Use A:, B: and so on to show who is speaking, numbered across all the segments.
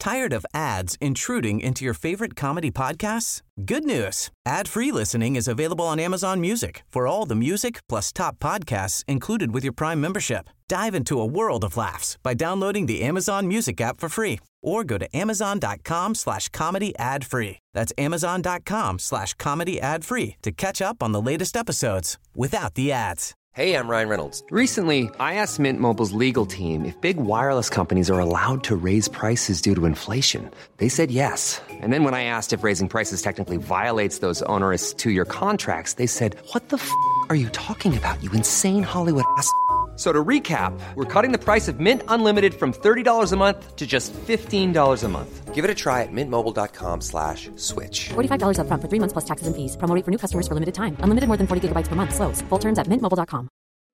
A: Tired of ads intruding into your favorite comedy podcasts? Good news. Ad-free listening is available on Amazon Music for all the music plus top podcasts included with your Prime membership. Dive into a world of laughs by downloading the Amazon Music app for free or go to amazon.com/comedy ad-free. That's amazon.com/comedy ad-free to catch up on the latest episodes without the ads.
B: Hey, I'm Ryan Reynolds. Recently, I asked Mint Mobile's legal team if big wireless companies are allowed to raise prices due to inflation. They said yes. And then when I asked if raising prices technically violates those onerous two-year contracts, they said, "What the f*** are you talking about, you insane Hollywood ass?" So to recap, we're cutting the price of Mint Unlimited from $30 a month to just $15 a month. Give it a try at mintmobile.com/switch.
C: $45 up front for 3 months plus taxes and fees. Promo rate for new customers for limited time. Unlimited more than 40 gigabytes per month. Slows full terms at mintmobile.com.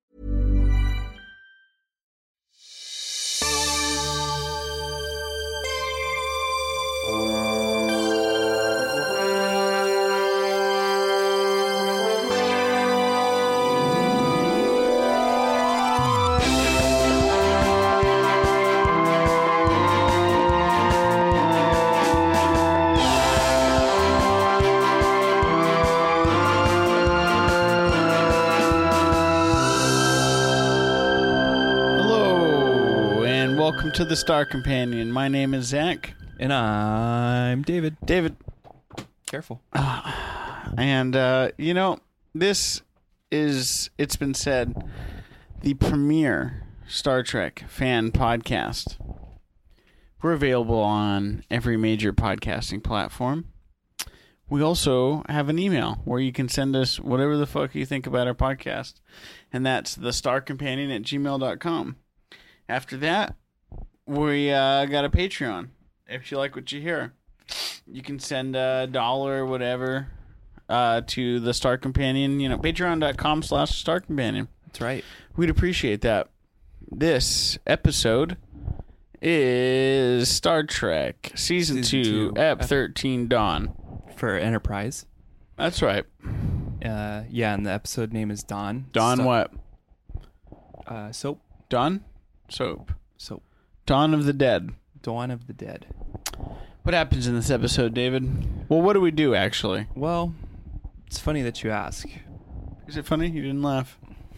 D: Welcome to the Star Companion. My name is Zach.
E: And I'm David.
D: David.
E: Careful.
D: And, this is, it's been said, the premier Star Trek fan podcast. We're available on every major podcasting platform. We also have an email where you can send us whatever the fuck you think about our podcast. And that's thestarcompanion@gmail.com. After that, we got a Patreon. If you like what you hear, you can send $1 or whatever to the Star Companion. Patreon.com/Star Companion.
E: That's right.
D: We'd appreciate that. This episode is Star Trek Season 2, Ep 13, Dawn.
E: For Enterprise.
D: That's right.
E: And the episode name is Dawn.
D: Dawn what?
E: Soap.
D: Dawn? Soap.
E: Soap.
D: Dawn of the Dead.
E: Dawn of the Dead.
D: What happens in this episode, David? Well, what do we do, actually?
E: Well, it's funny that you ask.
D: Is it funny? You didn't laugh.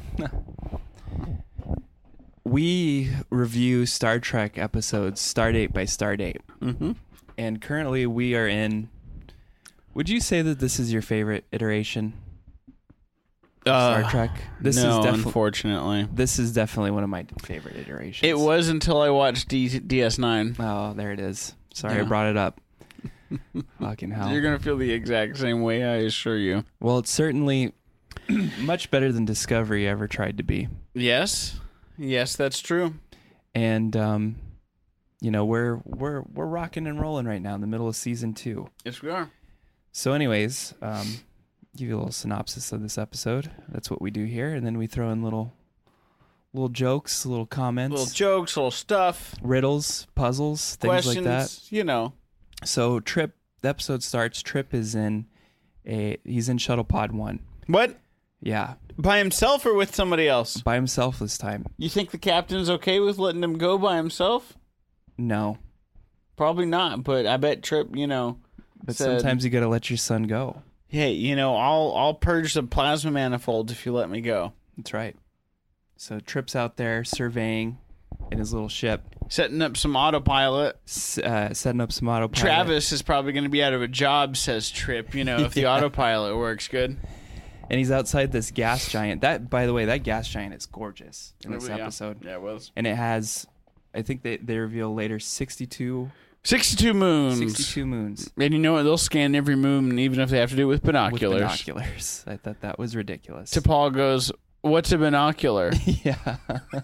E: We review Star Trek episodes stardate by stardate.
D: Mm-hmm.
E: And currently we are in... Would you say that this is your favorite iteration? Star Trek?
D: Unfortunately.
E: This is definitely one of my favorite iterations.
D: It was until I watched DS9.
E: Oh, there it is. Sorry I brought it up. Fucking hell.
D: You're going to feel the exact same way, I assure you.
E: Well, it's certainly much better than Discovery ever tried to be.
D: Yes. Yes, that's true.
E: And, we're rocking and rolling right now in the middle of Season 2.
D: Yes, we are.
E: So anyways, give you a little synopsis of this episode. That's what we do here. And then we throw in little jokes, little comments.
D: Little jokes, little stuff.
E: Riddles, puzzles, things
D: questions,
E: like that. So Trip, the episode starts, Trip is he's in Shuttle Pod 1.
D: What?
E: Yeah.
D: By himself or with somebody else?
E: By himself this time.
D: You think the captain's okay with letting him go by himself?
E: No.
D: Probably not, but I bet Trip,
E: But sometimes you gotta let your son go.
D: Hey, I'll purge the plasma manifold if you let me go.
E: That's right. So Trip's out there surveying in his little ship.
D: Setting up some autopilot. Travis is probably going to be out of a job, says Trip, if the autopilot works good.
E: And he's outside this gas giant. That, by the way, that gas giant is gorgeous in this episode.
D: Yeah, it was.
E: And it has, I think they reveal later, 62
D: moons.
E: 62 moons.
D: And you know what? They'll scan every moon, even if they have to do it with binoculars.
E: With binoculars. I thought that was ridiculous.
D: T'Pol goes, "What's a binocular?"
E: Yeah.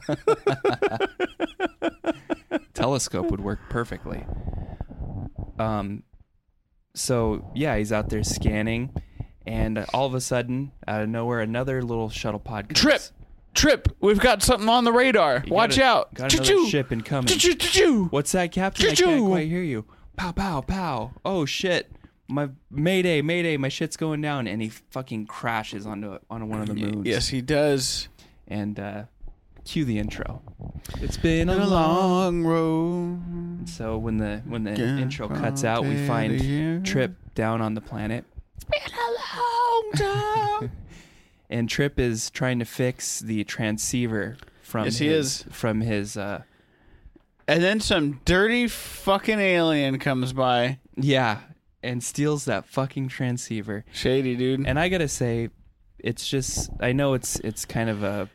E: Telescope would work perfectly. So, yeah, he's out there scanning, and all of a sudden, out of nowhere, another little shuttle pod comes.
D: Trip, we've got something on the radar. Watch out.
E: Got another ship incoming. What's that, Captain? I can't quite hear you. Pow, pow, pow. Oh, shit. My mayday, my shit's going down. And he fucking crashes onto one of the moons.
D: Yes, he does.
E: And cue the intro. It's been a
D: long road.
E: So when the intro cuts out, we find Trip down on the planet. It's been a long time. And Trip is trying to fix the transceiver from his. And
D: then some dirty fucking alien comes by.
E: Yeah, and steals that fucking transceiver.
D: Shady, dude.
E: And I gotta say, it's just, I know it's kind of a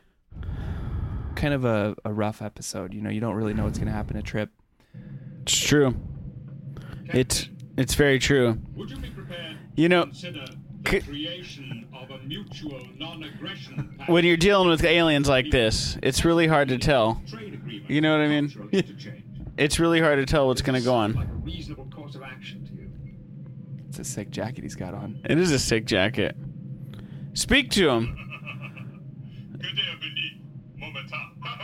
E: rough episode. You know, you don't really know what's gonna happen to Trip.
D: It's true. It's very true.
F: Would you be prepared
D: to
F: consider the creation of a mutual non-aggression pact?
D: When you're dealing with aliens like this, it's really hard to tell. You know what I mean? It's really hard to tell what's going to go on.
F: Like a reasonable course of action to you.
E: It's a sick jacket he's got on.
D: It is a sick jacket. Speak to him.
F: Good day, Benny. Momenta.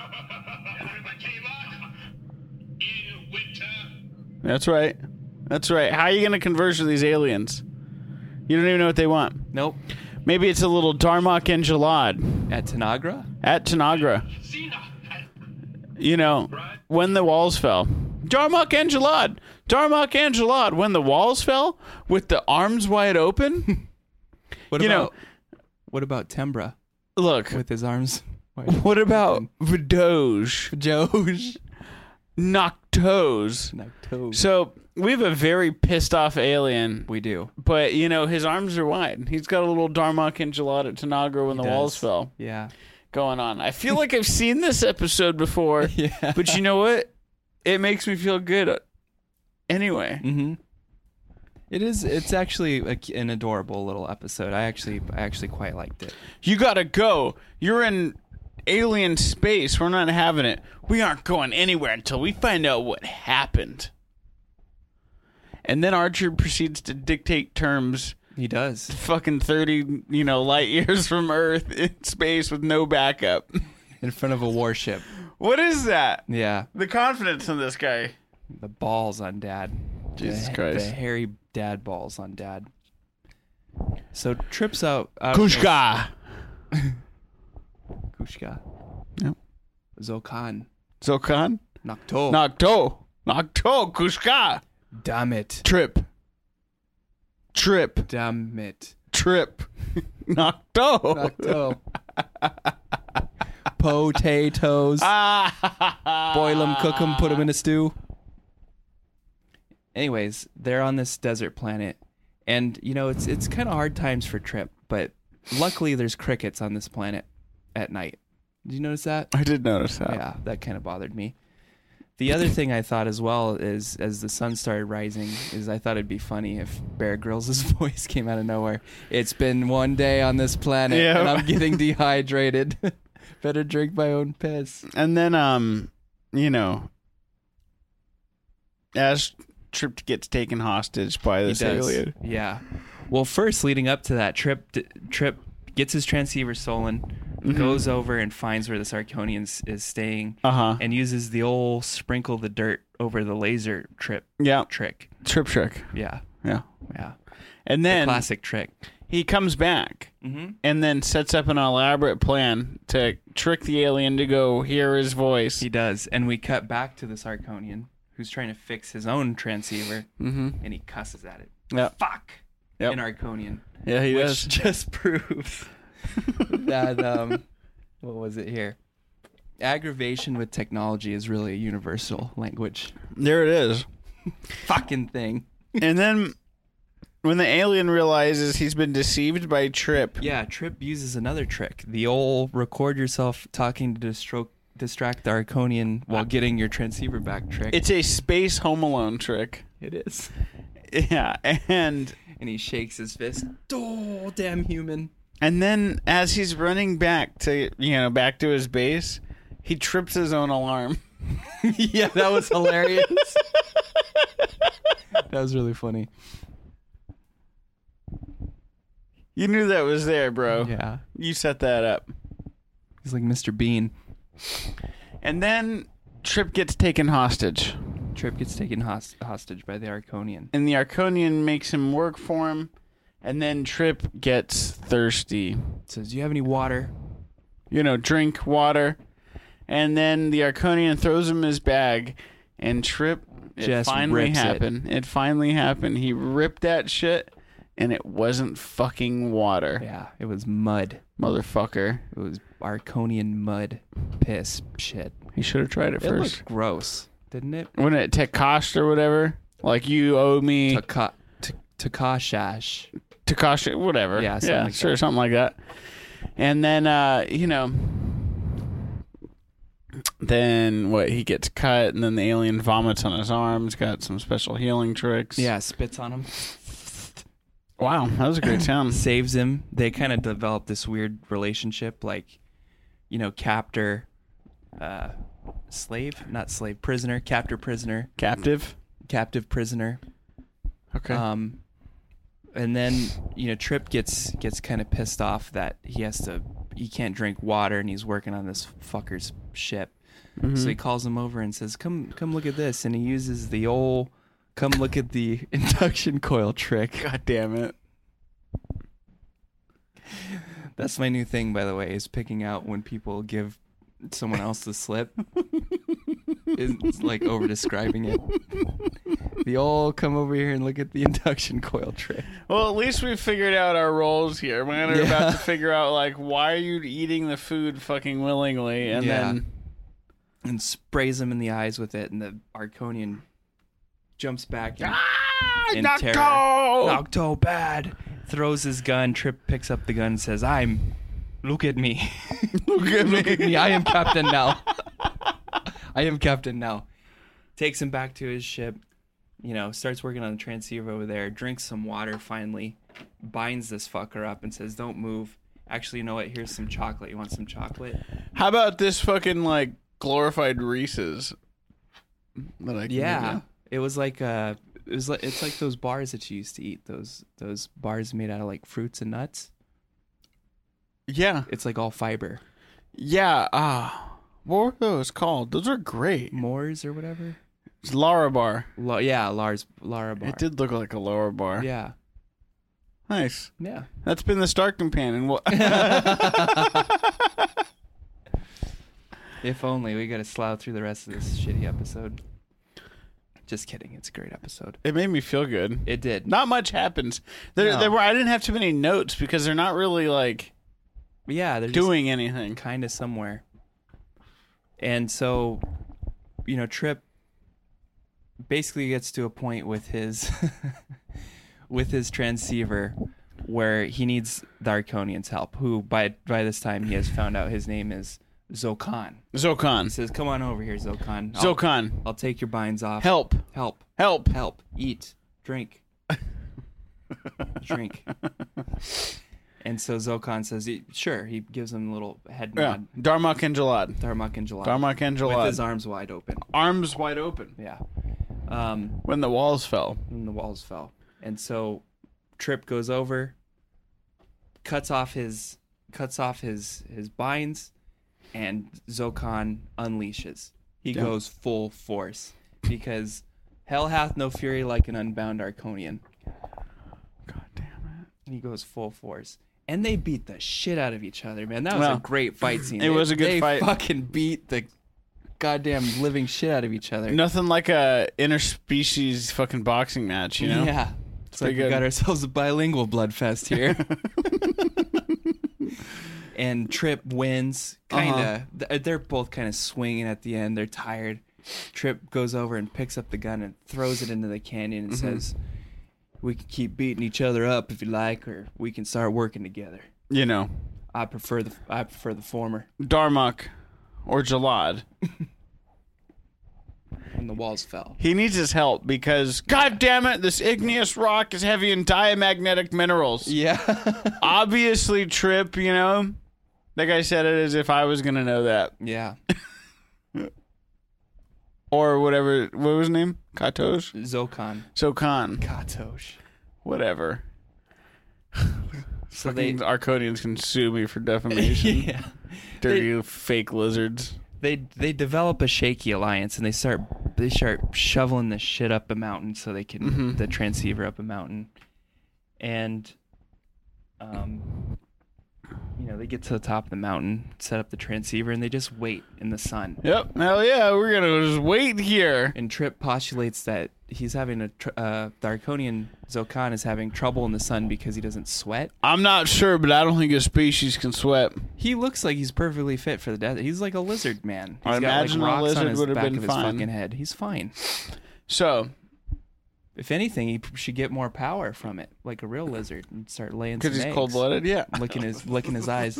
F: In winter.
D: That's right. How are you going to converse with these aliens? You don't even know what they want.
E: Nope.
D: Maybe it's a little Darmok Engelad.
E: At Tanagra?
D: At Tanagra. You know, when the walls fell. Darmok Engelad, when the walls fell, with the arms wide open.
E: What about Tembra?
D: Look.
E: With his arms wide
D: What about
E: open.
D: Vdoge? Noctoes. So, we have a very pissed off alien.
E: We do.
D: But, his arms are wide. He's got a little Darmok Engelad at Tanagra when the walls fell.
E: Yeah.
D: Going on. I feel like I've seen this episode before.
E: Yeah.
D: But you know what? It makes me feel good anyway.
E: Mm-hmm. It's actually an adorable little episode. I actually quite liked it.
D: You gotta go. You're in alien space. We're not having it. We aren't going anywhere until we find out what happened. And then Archer proceeds to dictate terms.
E: He does.
D: Fucking 30, light years from Earth in space with no backup.
E: In front of a warship.
D: What is that?
E: Yeah.
D: The confidence in this guy.
E: The balls on Dad.
D: Jesus Christ.
E: The hairy dad balls on Dad. So Trip's out.
D: Kushka.
E: Kushka.
D: Yep.
E: Zokan.
D: Nocto. Kushka.
E: Damn it.
D: Trip.
E: Damn it.
D: Trip. Nocto.
E: Potatoes. Boil them, cook them, put them in a stew. Anyways, they're on this desert planet. And, it's kind of hard times for Trip. But luckily, there's crickets on this planet at night. Did you notice that?
D: I did notice that.
E: Yeah, that kind of bothered me. The other thing I thought as well is, as the sun started rising, is I thought it'd be funny if Bear Grylls' voice came out of nowhere. It's been one day on this planet, and I'm getting dehydrated. Better drink my own piss.
D: And then, as Trip gets taken hostage by this alien.
E: Yeah. Well, first, leading up to that, Trip gets his transceiver stolen, goes over and finds where this Arconian is staying, and uses the old sprinkle the dirt over the laser trick.
D: Trip trick.
E: Yeah.
D: And then
E: the classic trick.
D: He comes back and then sets up an elaborate plan to trick the alien to go hear his voice.
E: He does. And we cut back to this Arconian who's trying to fix his own transceiver, and he cusses at it.
D: Yep.
E: Fuck.
D: Yep.
E: In Arconian.
D: Yeah, he does.
E: Which just proves that, what was it here? Aggravation with technology is really a universal language.
D: There it is.
E: Fucking thing.
D: And then when the alien realizes he's been deceived by Trip.
E: Yeah, Trip uses another trick. The old record yourself talking to distract the Arconian while getting your transceiver back trick.
D: It's a space Home Alone trick.
E: It is.
D: Yeah, and
E: he shakes his fist. Oh, damn human.
D: And then as he's running back to his base, he trips his own alarm.
E: Yeah, that was hilarious. That was really funny.
D: You knew that was there, bro.
E: Yeah.
D: You set that up.
E: He's like Mr. Bean.
D: And then Trip gets taken hostage.
E: Trip gets taken hostage by the Arconian.
D: And the Arconian makes him work for him. And then Trip gets thirsty.
E: Says, do you have any water?
D: Drink water. And then the Arconian throws him his bag, and Trip, it finally happened. It finally happened. He ripped that shit, and it wasn't fucking water.
E: Yeah, it was mud.
D: Motherfucker.
E: It was Arconian mud. Piss shit.
D: He should have tried it
E: It
D: first.
E: looked gross, didn't it?
D: Wasn't it Tekash or whatever? Like, you owe me...
E: Takashash.
D: Tekashi, whatever.
E: Yeah,
D: sure, something like that. And then, then what? He gets cut, and then the alien vomits on his arms. Got some special healing tricks.
E: Yeah, spits on him.
D: Wow, that was a great sound.
E: Saves him. They kind of develop this weird relationship, like, captor, slave, not slave, prisoner, captor, prisoner,
D: Captive
E: prisoner.
D: Okay.
E: And then Trip gets kind of pissed off that he can't drink water, and he's working on this fucker's ship.
D: Mm-hmm.
E: So he calls him over and says, "Come look at this," and he uses the old "come look at the induction coil" trick.
D: God damn it.
E: That's my new thing, by the way, is picking out when people give someone else the slip. It's like over describing it. The old "come over here and look at the induction coil" trick.
D: Well, at least we figured out our roles here. We're about to figure out, like, why are you eating the food fucking willingly? And then...
E: And sprays him in the eyes with it, and the Arconian jumps back in terror. Nocto, bad. Throws his gun. Trip picks up the gun and says, look at me. Look at me. I am captain now. Takes him back to his ship. Starts working on the transceiver over there, drinks some water finally, binds this fucker up and says, "Don't move. Actually, you know what? Here's some chocolate. You want some chocolate?"
D: How about this fucking, like, glorified Reese's? That I can give you?
E: It was like it's like those bars that you used to eat. Those bars made out of, like, fruits and nuts.
D: Yeah.
E: It's like all fiber.
D: Yeah. What were those called? Those are great.
E: Moors or whatever.
D: It's Lara Bar.
E: Lara Bar.
D: It did look like a Lara Bar.
E: Yeah.
D: Nice.
E: Yeah.
D: That's been the Stark Companion.
E: If only. We got to slough through the rest of this shitty episode. Just kidding. It's a great episode.
D: It made me feel good.
E: It did.
D: Not much happens. There were. I didn't have too many notes because they're not really, like,
E: they're
D: doing anything.
E: Kind of somewhere. And so, Trip basically gets to a point with his transceiver where he needs the Arconian's help, who by this time he has found out his name is Zokan. He says, "Come on over here, Zokan. I'll take your binds off.
D: Help.
E: Eat. Drink. Drink." And so Zokan says, "Sure." He gives him a little head nod.
D: Darmok and Jalad.
E: With his arms wide open. Yeah.
D: When the walls fell.
E: And so Trip goes over, cuts off his binds, and Zokan unleashes. He goes full force because hell hath no fury like an unbound Arconian.
D: God damn it.
E: He goes full force. And they beat the shit out of each other, man. That was a great fight scene.
D: It was a good fight.
E: They fucking beat the goddamn living shit out of each other.
D: Nothing like a interspecies fucking boxing match,
E: Yeah. It's like we got ourselves a bilingual bloodfest here. And Trip wins. They're both kind of swinging at the end. They're tired. Trip goes over and picks up the gun and throws it into the canyon and says, "We can keep beating each other up if you like, or we can start working together." I prefer the former.
D: Darmok or Jalad.
E: And the walls fell.
D: He needs his help because, God damn it, this igneous rock is heavy in diamagnetic minerals.
E: Yeah.
D: Obviously, Trip, that guy said it as if I was going to know that.
E: Yeah.
D: Or whatever. What was his name? Katosh?
E: Zokan.
D: Katosh. Whatever.
E: So
D: Arconians can sue me for defamation.
E: Yeah.
D: Dirty fake lizards.
E: They develop a shaky alliance and they start shoveling this shit up a mountain so they can the transceiver up a mountain. And they get to the top of the mountain, set up the transceiver, and they just wait in the sun.
D: Yep. Hell yeah, we're gonna just wait here.
E: And Trip postulates that he's having the Arconian Zokan is having trouble in the sun because he doesn't sweat.
D: I'm not sure, but I don't think a species can sweat.
E: He looks like he's perfectly fit for the desert. He's like a lizard man.
D: I imagine a lizard would have been
E: his
D: fine.
E: fucking head. He's fine.
D: So,
E: if anything, he should get more power from it, like a real lizard, and start laying some eggs.
D: because he's cold-blooded, yeah.
E: Licking his eyes.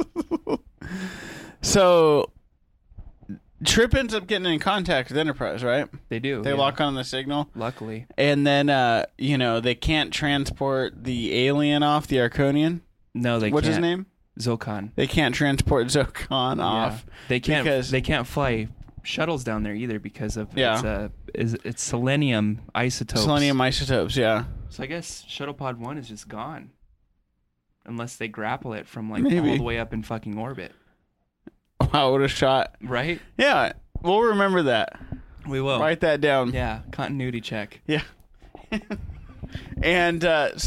D: So, Trip ends up getting in contact with Enterprise, right?
E: They do.
D: They lock on the signal.
E: Luckily.
D: And then, they can't transport the alien off, the Arconian.
E: No, they can't.
D: What's his name?
E: Zokan.
D: They can't transport Zokan off.
E: They can't.
D: because-
E: They can't fly shuttles down there either because of it's selenium isotopes.
D: Selenium isotopes, yeah.
E: So I guess Shuttle Pod 1 is just gone, unless they grapple it from like
D: Maybe.
E: all the way up in fucking orbit.
D: Wow, what a shot.
E: Right?
D: Yeah, we'll remember that.
E: We will.
D: Write that down.
E: Yeah, continuity check.
D: Yeah. And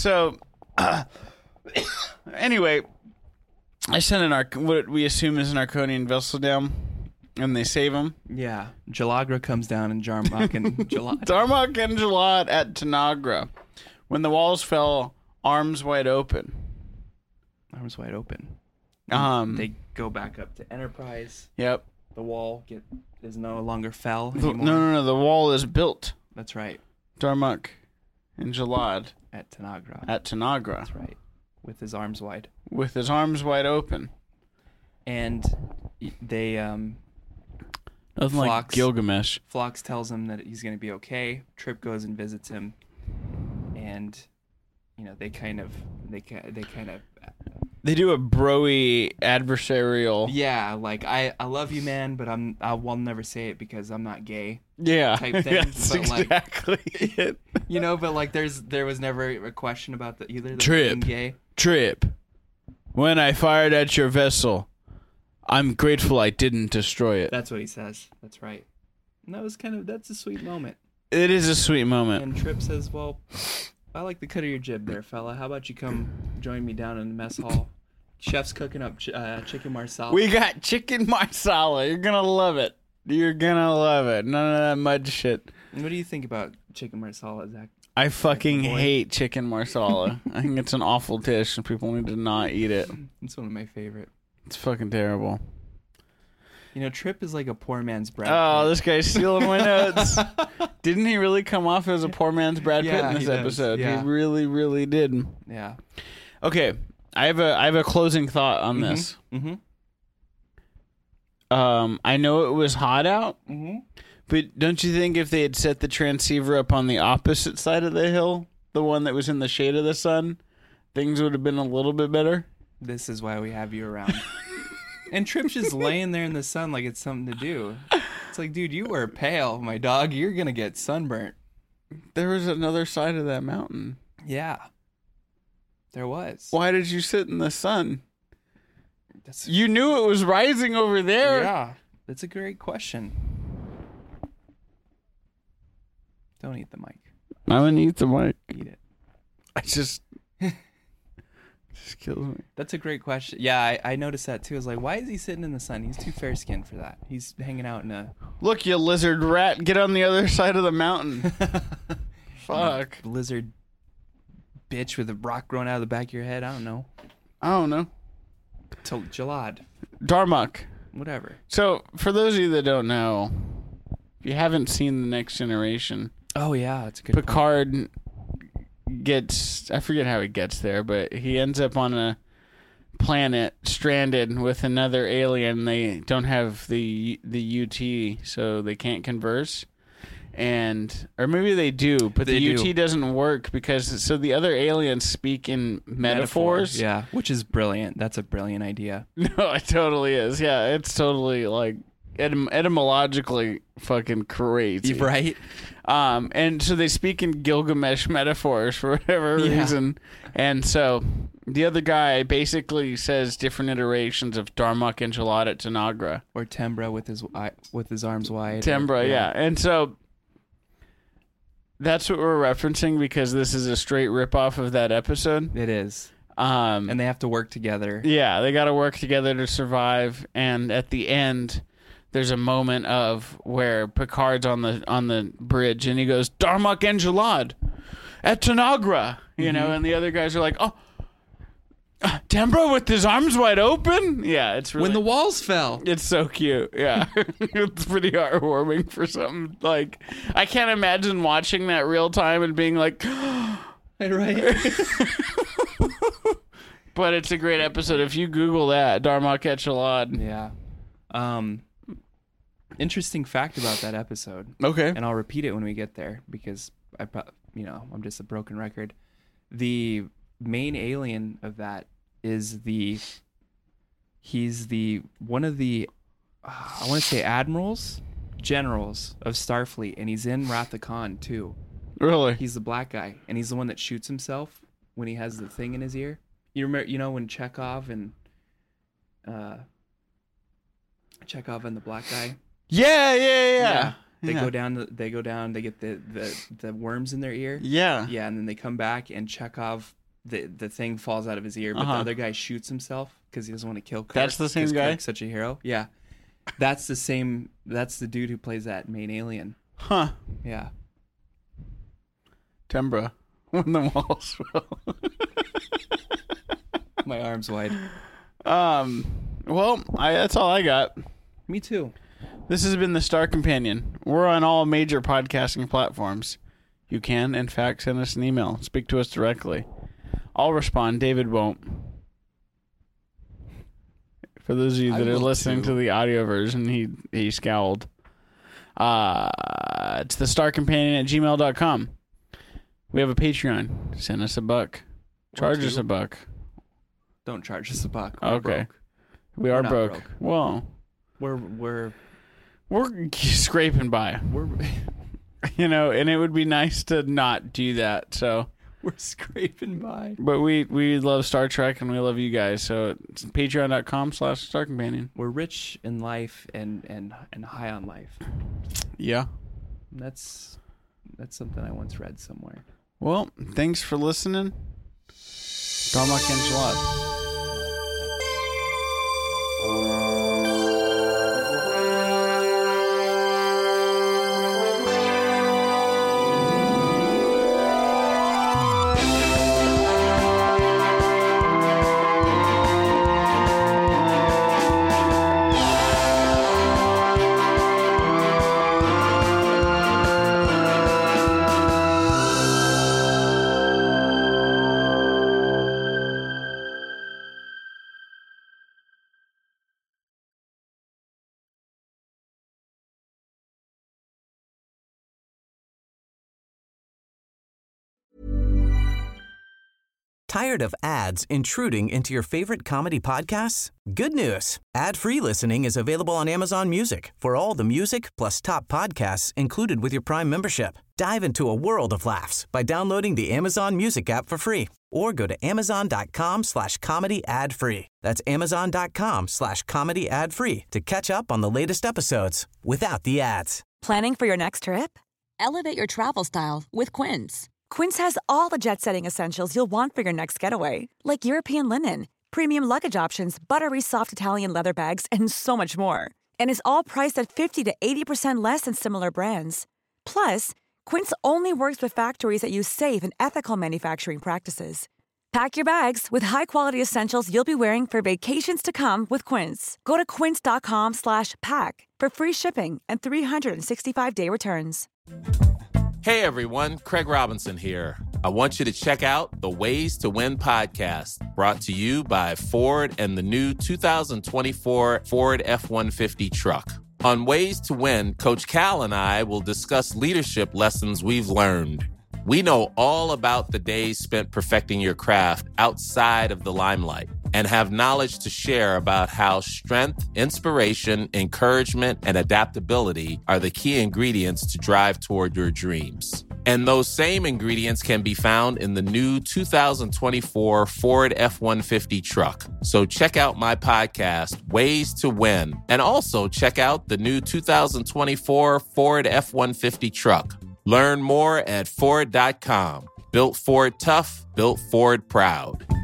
D: anyway, I sent what we assume is an Arconian vessel down, and they save him.
E: Yeah, Jalagra comes down and Jarmak and Jalad.
D: Darmok and Jalad at Tanagra. When the walls fell, arms wide open.
E: Arms wide open.
D: They
E: They go back up to Enterprise.
D: Yep.
E: The wall is no longer fell
D: No,
E: anymore.
D: no. The wall is built.
E: That's right.
D: Darmok and Jalad
E: At Tanagra.
D: at Tanagra
E: That's right. With his arms wide.
D: with his arms wide open.
E: And they
D: Nothing like
E: Phlox.
D: Gilgamesh.
E: Phlox tells him that he's going to be okay. Trip goes and visits him, and they kind of
D: They do a broy adversarial.
E: like I love you, man, but I'll never say it because I'm not gay.
D: Yeah,
E: Type thing,
D: that's
E: but, like-
D: exactly it.
E: But like there was never a question about either of them
D: Trip.
E: being gay.
D: Trip, when I fired at your vessel, I'm grateful I didn't destroy it.
E: That's what he says. That's right. And that's a sweet moment.
D: It is a sweet moment.
E: And Trip says, "Well, I like the cut of your jib there, fella. How about you come join me down in the mess hall? Chef's cooking up chicken marsala."
D: We got chicken marsala. You're gonna love it. You're gonna love it. None of that mud shit.
E: What do you think about chicken marsala, Zach?
D: I fucking
E: Boy.
D: hate chicken marsala. I think it's an awful dish and people need to not eat it.
E: It's one of my favorite.
D: It's fucking terrible.
E: Trip is like a poor man's Brad
D: Oh,
E: Pitt.
D: this guy's stealing my notes. Didn't he really come off as a poor man's Brad Pitt
E: Yeah,
D: in this
E: he does.
D: episode?
E: Yeah.
D: He really, really did.
E: Yeah.
D: Okay, I have a closing thought on this.
E: Mm-hmm.
D: I know it was hot out, but don't you think if they had set the transceiver up on the opposite side of the hill, the one that was in the shade of the sun, things would have been a little bit better?
E: This is why we have you around. And Trip's just laying there in the sun like it's something to do. It's like, dude, you were pale, my dog. You're going to get sunburnt.
D: There was another side of that mountain.
E: Yeah. There was.
D: Why did you sit in the sun?
E: That's,
D: You knew it was rising over there.
E: yeah. That's a great question. Don't eat the mic.
D: I'm gonna eat the mic.
E: Eat it.
D: I just kills me.
E: That's a great question. Yeah, I noticed that too. I was like, why is he sitting in the sun? He's too fair skinned for that. He's hanging out in a
D: Look, you lizard rat, get on the other side of the mountain. Fuck.
E: lizard bitch with a rock growing out of the back of your head. I don't know.
D: I don't know.
E: Jalad.
D: Darmok.
E: Whatever.
D: So, for those of you that don't know, if you haven't seen The Next Generation,
E: Oh, yeah. That's a good point.
D: Picard gets, I forget how he gets there, but he ends up on a planet stranded with another alien. They don't have the UT, so they can't converse. Or maybe they do, but
E: They
D: the UT
E: do.
D: doesn't work because so the other aliens speak in metaphors.
E: Yeah, which is brilliant. That's a brilliant idea.
D: No, it totally is. Yeah, it's totally like etymologically fucking crazy.
E: Right?
D: And so they speak in Gilgamesh metaphors for whatever
E: Yeah.
D: reason. And so the other guy basically says different iterations of Darmok and Jalad at Tanagra.
E: Or Tembra with his arms wide.
D: Tembra, yeah. And so that's what we're referencing because this is a straight ripoff of that episode.
E: It is. And they have to work together.
D: Yeah, they got to work together to survive. And at the end, there's a moment of where Picard's on the bridge, and he goes, "Darmok Engelad at Tanagra," you know, and the other guys are like, "Oh, Tembra with his arms wide open." Yeah, it's really,
E: When the walls fell.
D: it's so cute. Yeah, it's pretty heartwarming for something like, I can't imagine watching that real time and being like,
E: Right.
D: but it's a great episode. If you Google that, Darmok Engelad.
E: Yeah. Interesting fact about that episode.
D: Okay.
E: And I'll repeat it when we get there because I'm just a broken record. The main alien of that is he's one of the I want to say generals of Starfleet, and he's in Wrath of Khan too.
D: Really?
E: He's the black guy, and he's the one that shoots himself when he has the thing in his ear. You remember, when Chekhov and the black guy.
D: Yeah.
E: They go down. They get the worms in their ear.
D: Yeah.
E: Yeah, and then they come back, and Chekhov, the thing falls out of his ear, but the other guy shoots himself because he doesn't want to kill Kirk.
D: That's the same guy?
E: Kirk's such a hero. Yeah, that's the same. That's the dude who plays that main alien.
D: Huh.
E: Yeah.
D: Tembra. When the walls fell.
E: My arms wide.
D: Well, that's all I got.
E: Me too.
D: This has been the Star Companion. We're on all major podcasting platforms. You can, in fact, send us an email. Speak to us directly. I'll respond. David won't. For those of you that are listening to the audio version, he scowled. It's the StarCompanion@gmail.com. We have a Patreon. Send us $1. Charge us $1.
E: Don't charge us $1.
D: Okay. We are
E: not
D: broke. Well,
E: we're
D: scraping by. And it would be nice to not do that. So
E: we're scraping by.
D: But we love Star Trek and we love you guys. So it's patreon.com/Star Companion.
E: We're rich in life and high on life.
D: Yeah.
E: That's something I once read somewhere.
D: Well, thanks for listening. Darmok Engelad.
A: Tired of ads intruding into your favorite comedy podcasts? Good news. Ad-free listening is available on Amazon Music for all the music plus top podcasts included with your Prime membership. Dive into a world of laughs by downloading the Amazon Music app for free or go to amazon.com/comedy ad-free. That's amazon.com/comedy ad-free to catch up on the latest episodes without the ads.
G: Planning for your next trip? Elevate your travel style with Quince. Quince has all the jet-setting essentials you'll want for your next getaway, like European linen, premium luggage options, buttery soft Italian leather bags, and so much more. And is all priced at 50 to 80% less than similar brands. Plus, Quince only works with factories that use safe and ethical manufacturing practices. Pack your bags with high-quality essentials you'll be wearing for vacations to come with Quince. Go to quince.com/pack for free shipping and 365-day returns.
H: Hey everyone, Craig Robinson here. I want you to check out the Ways to Win podcast, brought to you by Ford and the new 2024 Ford F-150 truck. On Ways to Win, Coach Cal and I will discuss leadership lessons we've learned. We know all about the days spent perfecting your craft outside of the limelight and have knowledge to share about how strength, inspiration, encouragement, and adaptability are the key ingredients to drive toward your dreams. And those same ingredients can be found in the new 2024 Ford F-150 truck. So check out my podcast, Ways to Win, and also check out the new 2024 Ford F-150 truck. Learn more at Ford.com. Built Ford tough, built Ford proud.